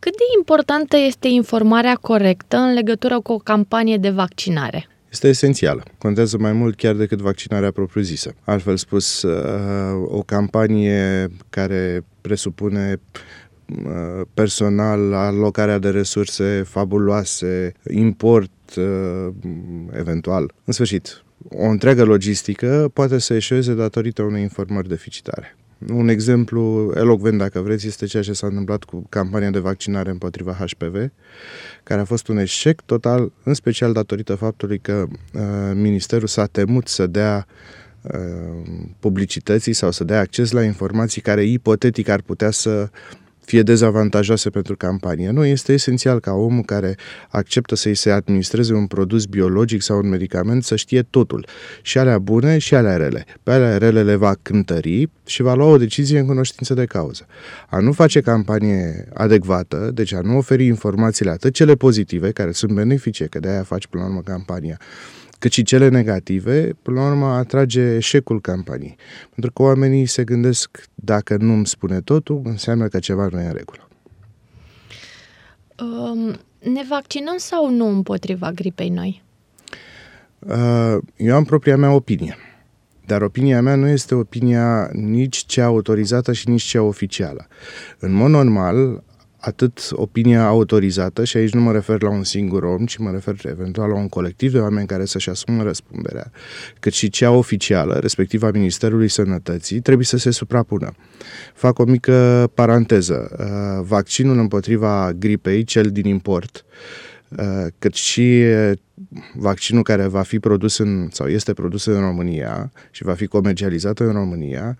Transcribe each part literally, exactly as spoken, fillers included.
Cât de importantă este informarea corectă în legătură cu o campanie de vaccinare? Este esențială. Contează mai mult chiar decât vaccinarea propriu-zisă. Altfel spus, o campanie care presupune personal, alocarea de resurse fabuloase, import eventual. În sfârșit, o întreagă logistică poate să eșueze datorită unei informări deficitare. Un exemplu elocvent, dacă vreți, este ceea ce s-a întâmplat cu campania de vaccinare împotriva H P V, care a fost un eșec total, în special datorită faptului că uh, Ministerul s-a temut să dea uh, publicității sau să dea acces la informații care ipotetic ar putea să fie dezavantajoase pentru campanie. Nu, este esențial ca omul care acceptă să-i se administreze un produs biologic sau un medicament să știe totul, și alea bune și alea rele. Pe alea rele le va cântări și va lua o decizie în cunoștință de cauză. A nu face campanie adecvată, deci a nu oferi informațiile atât cele pozitive, care sunt benefice, că de-aia faci până la urmă campania, cât și cele negative, până la urmă atrage eșecul campaniei. Pentru că oamenii se gândesc, dacă nu îmi spune totul, înseamnă că ceva nu e în regulă. Um, ne vaccinăm sau nu împotriva gripei noi? Uh, eu am propria mea opinie. Dar opinia mea nu este opinia nici cea autorizată și nici cea oficială. În mod normal, atât opinia autorizată, și aici nu mă refer la un singur om, ci mă refer eventual la un colectiv de oameni care să-și asumă răspunderea, cât și cea oficială, respectiv a Ministerului Sănătății, trebuie să se suprapună. Fac o mică paranteză. Vaccinul împotriva gripei, cel din import, cât și vaccinul care va fi produs în, sau este produs în România și va fi comercializat în România,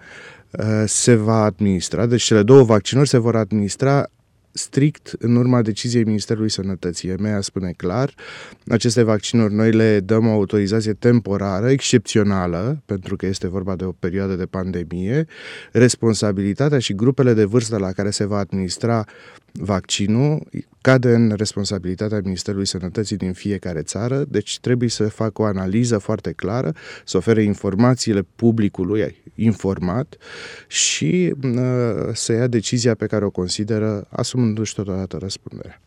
se va administra, deci cele două vaccinuri se vor administra strict în urma deciziei Ministerului Sănătății. E M E A spune clar, aceste vaccinuri noi le dăm o autorizație temporară, excepțională, pentru că este vorba de o perioadă de pandemie. Responsabilitatea și grupele de vârstă la care se va administra vaccinul cade în responsabilitatea Ministerului Sănătății din fiecare țară, deci trebuie să facă o analiză foarte clară, să ofere informațiile publicului informat și uh, să ia decizia pe care o consideră, asumându-și totodată răspunderea.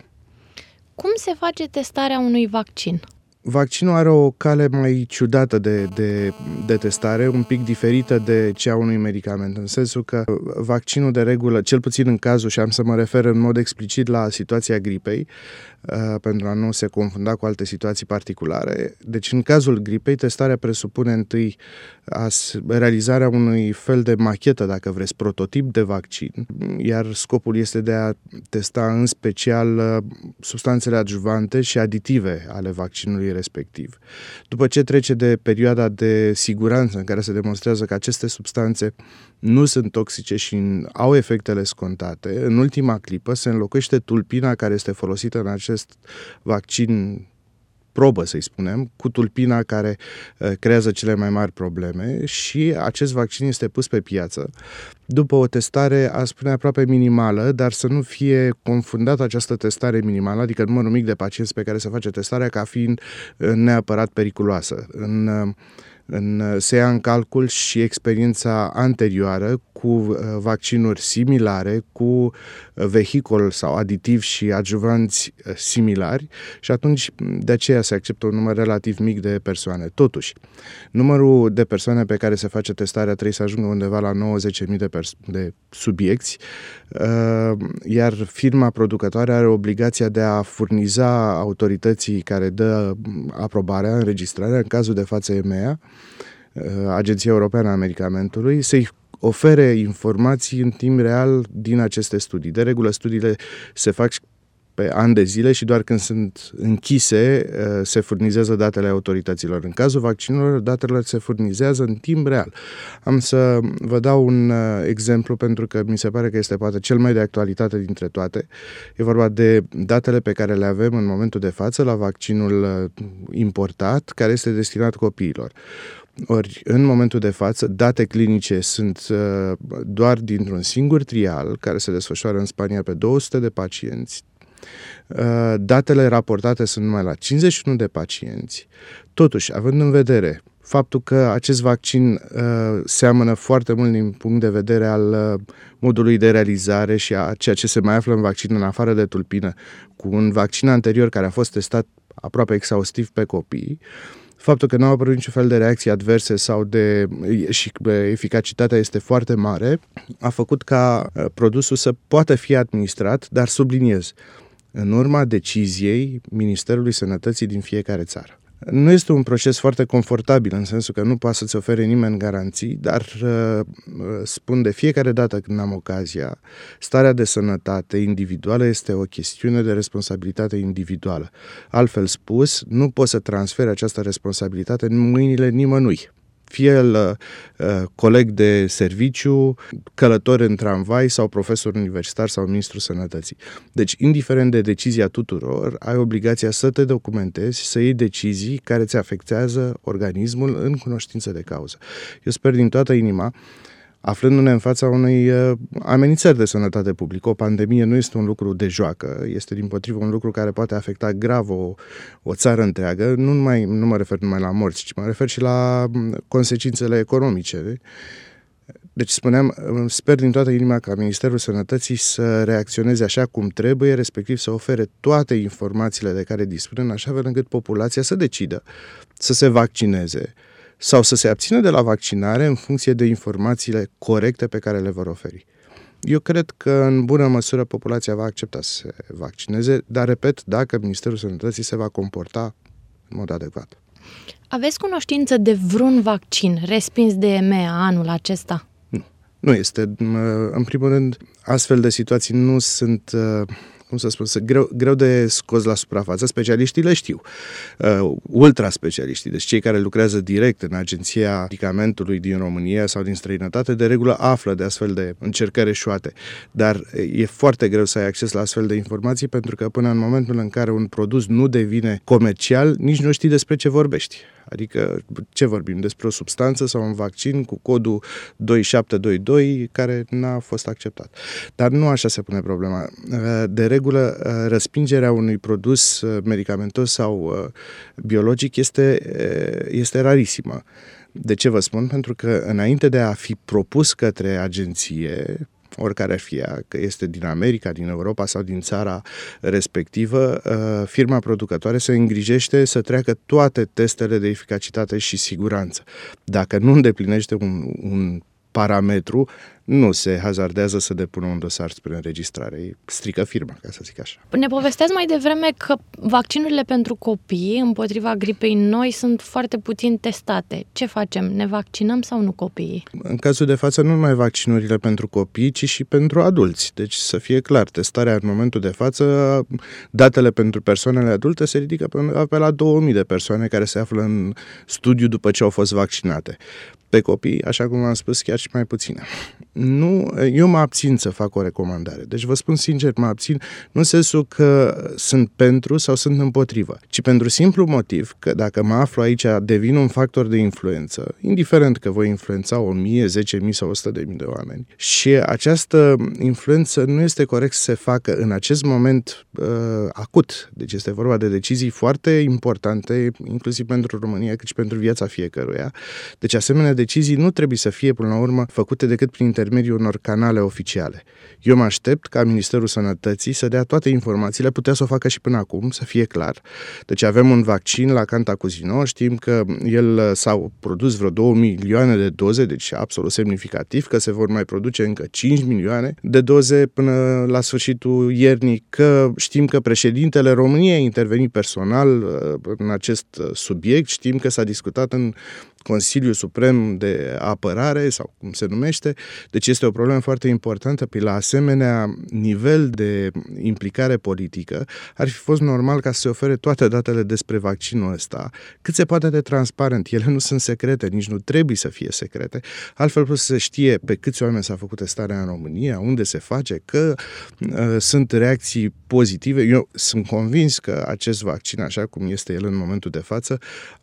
Cum se face testarea unui vaccin? Vaccinul are o cale mai ciudată de, de, de testare, un pic diferită de cea unui medicament, în sensul că vaccinul de regulă, cel puțin în cazul, și am să mă refer în mod explicit la situația gripei, uh, pentru a nu se confunda cu alte situații particulare. Deci în cazul gripei, testarea presupune întâi as, realizarea unui fel de machetă, dacă vreți, prototip de vaccin, iar scopul este de a testa în special uh, substanțele adjuvante și aditive ale vaccinului respectiv. După ce trece de perioada de siguranță în care se demonstrează că aceste substanțe nu sunt toxice și au efectele scontate, în ultima clipă se înlocuiește tulpina care este folosită în acest vaccin probă, să-i spunem, cu tulpina care uh, creează cele mai mari probleme și acest vaccin este pus pe piață după o testare, a spune, aproape minimală, dar să nu fie confundată această testare minimală, adică numărul mic de pacienți pe care se face testarea, ca fiind uh, neapărat periculoasă. În uh, În, se ia în calcul și experiența anterioară cu uh, vaccinuri similare, cu vehicol sau aditivi și adjuvanți uh, similari și atunci de aceea se acceptă un număr relativ mic de persoane. Totuși, numărul de persoane pe care se face testarea trebuie să ajungă undeva la nouăzeci de mii de, pers- de subiecți, uh, iar firma producătoare are obligația de a furniza autorității care dă aprobarea, înregistrarea, în cazul de față E M E A, Agenția Europeană a Medicamentului, să-i ofere informații în timp real din aceste studii. De regulă, studiile se fac pe ani de zile și doar când sunt închise se furnizează datele autorităților. În cazul vaccinurilor, datele se furnizează în timp real. Am să vă dau un exemplu pentru că mi se pare că este poate cel mai de actualitate dintre toate. E vorba de datele pe care le avem în momentul de față la vaccinul importat, care este destinat copiilor. Ori, în momentul de față, date clinice sunt uh, doar dintr-un singur trial, care se desfășoară în Spania pe două sute de pacienți. Uh, datele raportate sunt numai la cincizeci și unu de pacienți. Totuși, având în vedere faptul că acest vaccin uh, seamănă foarte mult din punct de vedere al uh, modului de realizare și a ceea ce se mai află în vaccin în afară de tulpină, cu un vaccin anterior care a fost testat aproape exhaustiv pe copii. Faptul că nu au apărut niciun fel de reacții adverse sau de, și eficacitatea este foarte mare, a făcut ca produsul să poată fi administrat, dar subliniez, în urma deciziei Ministerului Sănătății din fiecare țară. Nu este un proces foarte confortabil, în sensul că nu poate să-ți ofere nimeni garanții, dar spun de fiecare dată când am ocazia, starea de sănătate individuală este o chestiune de responsabilitate individuală. Altfel spus, nu poți să transferi această responsabilitate în mâinile nimănui. Fie el uh, coleg de serviciu, călător în tramvai sau profesor universitar sau ministrul sănătății. Deci, indiferent de decizia tuturor, ai obligația să te documentezi, să iei decizii care ți afectează organismul în cunoștință de cauză. Eu sper din toată inima, aflându-ne în fața unei uh, amenințări de sănătate publică. O pandemie nu este un lucru de joacă, este dimpotrivă un lucru care poate afecta grav o, o țară întreagă. Nu, numai, nu mă refer numai la morți, ci mă refer și la consecințele economice. Deci spuneam, sper din toată inima ca Ministerul Sănătății să reacționeze așa cum trebuie, respectiv să ofere toate informațiile de care dispune, în așa fel încât populația să decidă să se vaccineze sau să se abțină de la vaccinare în funcție de informațiile corecte pe care le vor oferi. Eu cred că în bună măsură populația va accepta să se vaccineze, dar repet, dacă Ministerul Sănătății se va comporta în mod adecvat. Aveți cunoștință de vreun vaccin respins de E M E A anul acesta? Nu. Nu este. În primul rând, astfel de situații nu sunt... cum să spun, să greu, greu de scos la suprafață. Specialiștii le știu. Uh, ultra-specialiștii, deci cei care lucrează direct în Agenția Medicamentului din România sau din străinătate, de regulă află de astfel de încercări eșuate. Dar e foarte greu să ai acces la astfel de informații, pentru că până în momentul în care un produs nu devine comercial, nici nu știi despre ce vorbești. Adică ce vorbim? Despre o substanță sau un vaccin cu codul doi șapte doi doi care n-a fost acceptat. Dar nu așa se pune problema. De regulă, respingerea unui produs medicamentos sau biologic este, este rarisimă. De ce vă spun? Pentru că înainte de a fi propus către agenție, oricare ar fi ea, că este din America, din Europa sau din țara respectivă, firma producătoare se îngrijește să treacă toate testele de eficacitate și siguranță. Dacă nu îndeplinește un, un parametru, nu se hazardează să depună un dosar spre înregistrare. Strică firma, ca să zic așa. Ne povesteați mai devreme că vaccinurile pentru copii împotriva gripei noi sunt foarte puțin testate. Ce facem? Ne vaccinăm sau nu copiii? În cazul de față, nu numai vaccinurile pentru copii, ci și pentru adulți. Deci, să fie clar, testarea în momentul de față, datele pentru persoanele adulte se ridică pe, pe la două mii de persoane care se află în studiu după ce au fost vaccinate. Pe copii, așa cum am spus, chiar și mai puține. Nu, eu mă abțin să fac o recomandare. Deci vă spun sincer, mă abțin nu în sensul că sunt pentru sau sunt împotrivă, ci pentru simplu motiv că dacă mă aflu aici, devin un factor de influență, indiferent că voi influența o mie, zece mii sau o sută de mii de oameni. Și această influență nu este corect să se facă în acest moment uh, acut. Deci este vorba de decizii foarte importante, inclusiv pentru România, cât și pentru viața fiecăruia. Deci asemenea decizii nu trebuie să fie, până la urmă, făcute decât prin intermediul unor canale oficiale. Eu mă aștept ca Ministerul Sănătății să dea toate informațiile, putea să o facă și până acum, să fie clar. Deci avem un vaccin la Cantacuzino, știm că el s-au produs vreo două milioane de doze, deci absolut semnificativ, că se vor mai produce încă cinci milioane de doze până la sfârșitul iernii, că știm că președintele României a intervenit personal în acest subiect, știm că s-a discutat în Consiliul Suprem de Apărare, sau cum se numește, deci este o problemă foarte importantă. Pe la asemenea nivel de implicare politică, ar fi fost normal ca să se ofere toate datele despre vaccinul ăsta, cât se poate de transparent. Ele nu sunt secrete, nici nu trebuie să fie secrete, altfel pot să se știe pe câți oameni s-a făcut testarea în România, unde se face, că uh, sunt reacții pozitive. Eu sunt convins că acest vaccin, așa cum este el în momentul de față,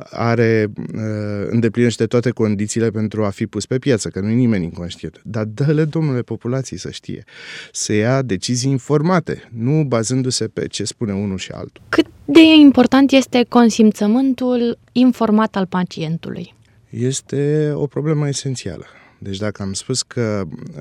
are uh, îndeplinește toate condițiile pentru a fi pus pe piață, că nu e nimeni inconștient. Dar dă-le, domnule, populației să știe. Să ia decizii informate, nu bazându-se pe ce spune unul și altul. Cât de important este consimțământul informat al pacientului? este o problemă esențială. Deci dacă am spus că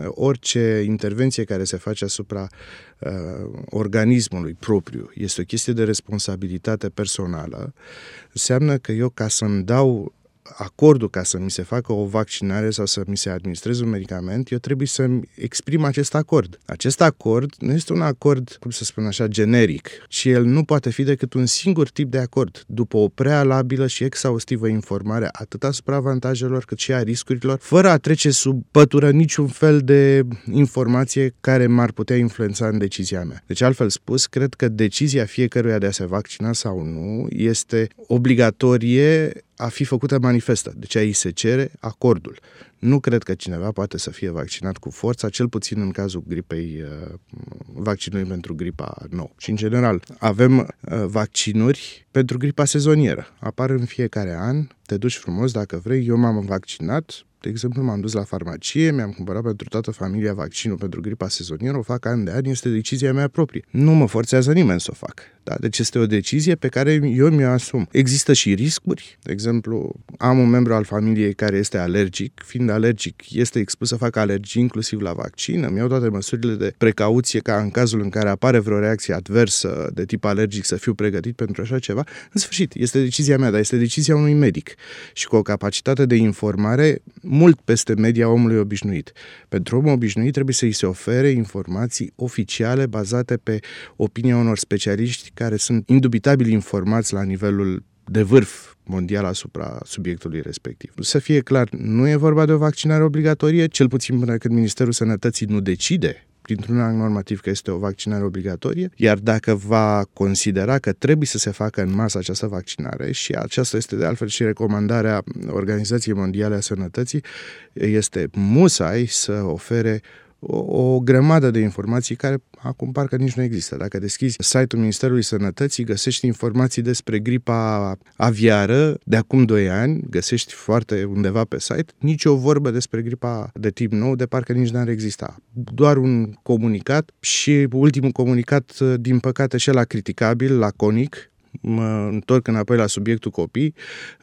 orice intervenție care se face asupra uh, organismului propriu este o chestie de responsabilitate personală, înseamnă că eu, ca să-mi dau acordul ca să mi se facă o vaccinare sau să mi se administreze un medicament, eu trebuie să-mi exprim acest acord. Acest acord nu este un acord, cum să spun așa, generic, ci el nu poate fi decât un singur tip de acord, după o prealabilă și exhaustivă informare atât asupra avantajelor cât și a riscurilor, fără a trece sub pătură niciun fel de informație care m-ar putea influența în decizia mea. Deci, altfel spus, cred că decizia fiecăruia de a se vaccina sau nu este obligatorie a fi făcută manifestă. Deci aici se cere acordul. Nu cred că cineva poate să fie vaccinat cu forța, cel puțin în cazul gripei, vaccinului pentru gripa nouă. Și în general avem vaccinuri pentru gripa sezonieră. Apar în fiecare an, te duci frumos dacă vrei, eu m-am vaccinat. De exemplu, m-am dus la farmacie, mi-am cumpărat pentru toată familia vaccinul pentru gripa sezonieră, o fac an de an, este decizia mea proprie. Nu mă forțează nimeni să o fac. Da? Deci este o decizie pe care eu mi-o asum. Există și riscuri. De exemplu, am un membru al familiei care este alergic. Fiind alergic, este expus să facă alergii inclusiv la vaccin. Îmi iau toate măsurile de precauție ca în cazul în care apare vreo reacție adversă de tip alergic să fiu pregătit pentru așa ceva. În sfârșit, este decizia mea, dar este decizia unui medic și cu o capacitate de informare mult peste media omului obișnuit. Pentru omul obișnuit trebuie să îi se ofere informații oficiale bazate pe opinia unor specialiști care sunt indubitabil informați la nivelul de vârf mondial asupra subiectului respectiv. Să fie clar, nu e vorba de o vaccinare obligatorie, cel puțin până când Ministerul Sănătății nu decide printr-un act normativ că este o vaccinare obligatorie, iar dacă va considera că trebuie să se facă în masă această vaccinare, și aceasta este de altfel și recomandarea Organizației Mondiale a Sănătății, este musai să ofere o, o grămadă de informații care acum parcă nici nu există. Dacă deschizi site-ul Ministerului Sănătății, găsești informații despre gripa aviară de acum doi ani, găsești foarte undeva pe site, nici o vorbă despre gripa de tip nou, de parcă nici n-ar exista. Doar un comunicat și ultimul comunicat, din păcate, și ăla criticabil, laconic, mă întorc înapoi la subiectul copii,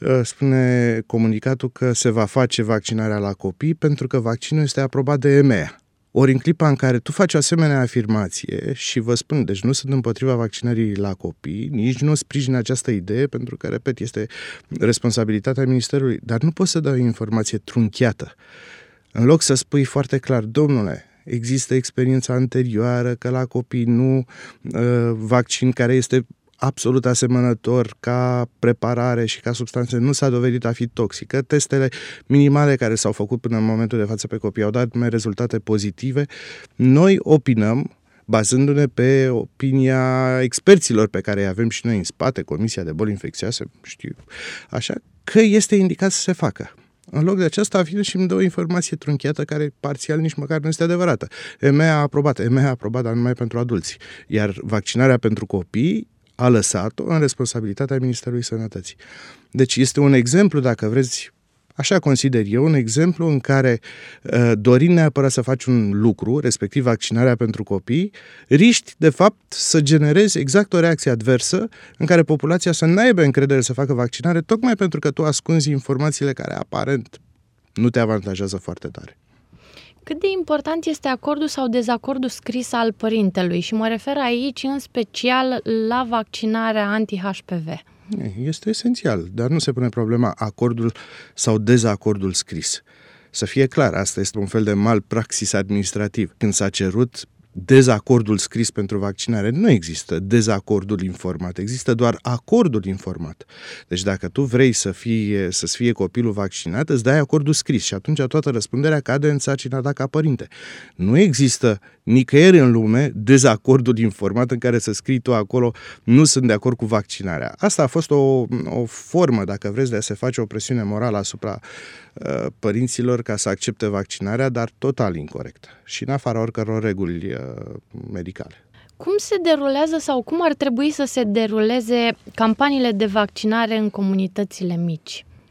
spune comunicatul că se va face vaccinarea la copii pentru că vaccinul este aprobat de E M E A. Ori în clipa în care tu faci o asemenea afirmație și vă spun, deci nu sunt împotriva vaccinării la copii, nici nu sprijin această idee, pentru că, repet, este responsabilitatea Ministerului, dar nu poți să dai o informație trunchiată. În loc să spui foarte clar, domnule, există experiența anterioară că la copii nu uh, vaccin care este absolut asemănător ca preparare și ca substanțe nu s-a dovedit a fi toxică. Testele minimale care s-au făcut până în momentul de față pe copii au dat mai rezultate pozitive. Noi opinăm, bazându-ne pe opinia experților pe care îi avem și noi în spate, Comisia de Boli Infecțioase, știu, așa, că este indicat să se facă. În loc de aceasta vine și îmi dă o informație trunchiată care parțial nici măcar nu este adevărată. E M E A a aprobat, E M E A a aprobat, dar numai pentru adulți. Iar vaccinarea pentru copii a lăsat-o în responsabilitatea Ministerului Sănătății. Deci este un exemplu, dacă vreți, așa consider eu, un exemplu în care, dorind neapărat să faci un lucru, respectiv vaccinarea pentru copii, riști, de fapt, să generezi exact o reacție adversă în care populația să n-aibă încredere să facă vaccinare, tocmai pentru că tu ascunzi informațiile care, aparent, nu te avantajează foarte tare. Cât de important este acordul sau dezacordul scris al părintelui? Și mă refer aici în special la vaccinarea anti-H P V. Este esențial, dar nu se pune problema acordul sau dezacordul scris. Să fie clar, asta este un fel de malpraxis administrativ. Când s-a cerut dezacordul scris pentru vaccinare, nu există dezacordul informat, există doar acordul informat. Deci dacă tu vrei să fie, să-ți fie copilul vaccinat, îți dai acordul scris și atunci toată răspunderea cade în sarcina ta ca părinte. Nu există nicăieri în lume dezacordul informat în care să scrii tu acolo nu sunt de acord cu vaccinarea. Asta a fost o, o formă, dacă vreți, de a se face o presiune morală asupra uh, părinților ca să accepte vaccinarea, dar total incorrectă și în afara oricăror reguli uh, medicale. Cum se derulează sau cum ar trebui să se deruleze campaniile de vaccinare în comunitățile mici?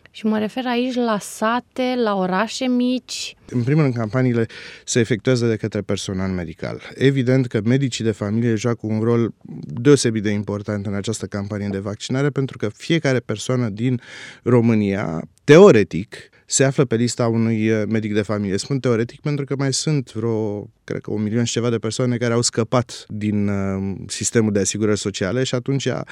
Și mă refer aici la sate, la orașe mici. În primul rând, campaniile se efectuează de către personal medical. Evident că medicii de familie joacă un rol deosebit de important în această campanie de vaccinare, pentru că fiecare persoană din România, teoretic, se află pe lista unui medic de familie. Spun teoretic pentru că mai sunt vreo, cred că un milion și ceva de persoane care au scăpat din uh, sistemul de asigurări sociale și atunci, uh,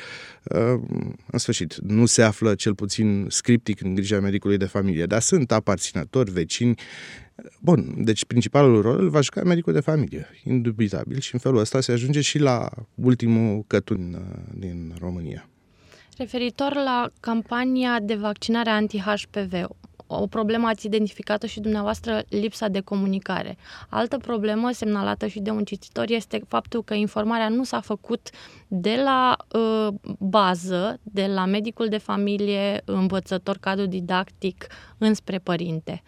în sfârșit, nu se află cel puțin scriptic în grija medicului de familie, dar sunt aparținători, vecini. Bun, deci principalul rol îl va juca medicul de familie, indubitabil, și în felul ăsta se ajunge și la ultimul cătun uh, din România. Referitor la campania de vaccinare anti-H P V, o problemă ați identificat-o și dumneavoastră, lipsa de comunicare. Altă problemă semnalată și de un cititor este faptul că informarea nu s-a făcut de la uh, bază, de la medicul de familie, învățător, cadru didactic, înspre părinte.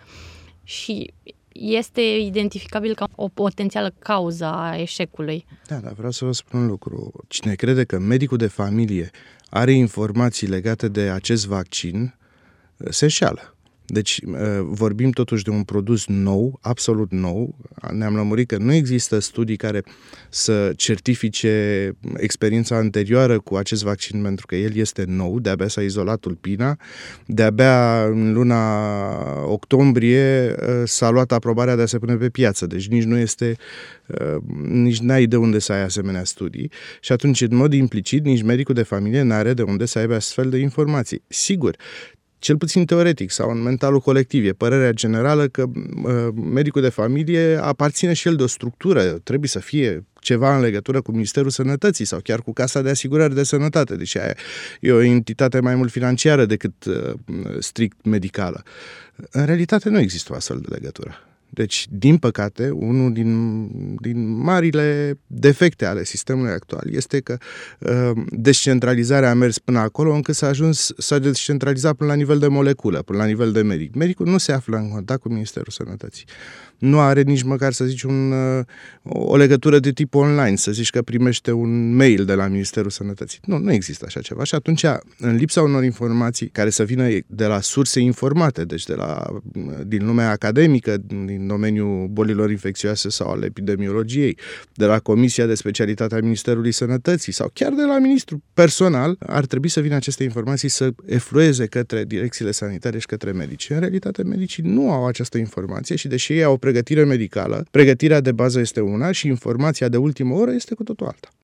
Și este identificabil ca o potențială cauză a eșecului. Da, dar vreau să vă spun un lucru. Cine crede că medicul de familie are informații legate de acest vaccin, se înșeală. Deci vorbim totuși de un produs nou, absolut nou. Ne-am lămurit că nu există studii care să certifice experiența anterioară cu acest vaccin, pentru că el este nou, de-abia s-a izolat tulpina, de-abia în luna octombrie s-a luat aprobarea de a se pune pe piață, deci nici nu este, nici n-ai de unde să ai asemenea studii și atunci, în mod implicit, nici medicul de familie n-are de unde să aibă astfel de informații. Sigur, cel puțin teoretic sau în mentalul colectiv, e părerea generală că uh, medicul de familie aparține și el de o structură, trebuie să fie ceva în legătură cu Ministerul Sănătății sau chiar cu Casa de Asigurări de Sănătate, deci aia e o entitate mai mult financiară decât uh, strict medicală. În realitate nu există o astfel de legătură. Deci, din păcate, unul din, din marile defecte ale sistemului actual este că uh, descentralizarea a mers până acolo încât s-a ajuns, s-a descentralizat până la nivel de moleculă, până la nivel de medic. Medicul nu se află în contact cu Ministerul Sănătății. Nu are nici măcar, să zici, un, uh, o legătură de tip online, să zici că primește un mail de la Ministerul Sănătății. Nu, nu există așa ceva. Și atunci, în lipsa unor informații care să vină de la surse informate, deci de la, din lumea academică, din domeniul bolilor infecțioase sau al epidemiologiei, de la Comisia de Specialitate a Ministerului Sănătății sau chiar de la ministru personal, ar trebui să vină aceste informații să eflueze către direcțiile sanitare și către medici. În realitate, medicii nu au această informație și deși ei au pregătire medicală, pregătirea de bază este una și informația de ultimă oră este cu totul alta.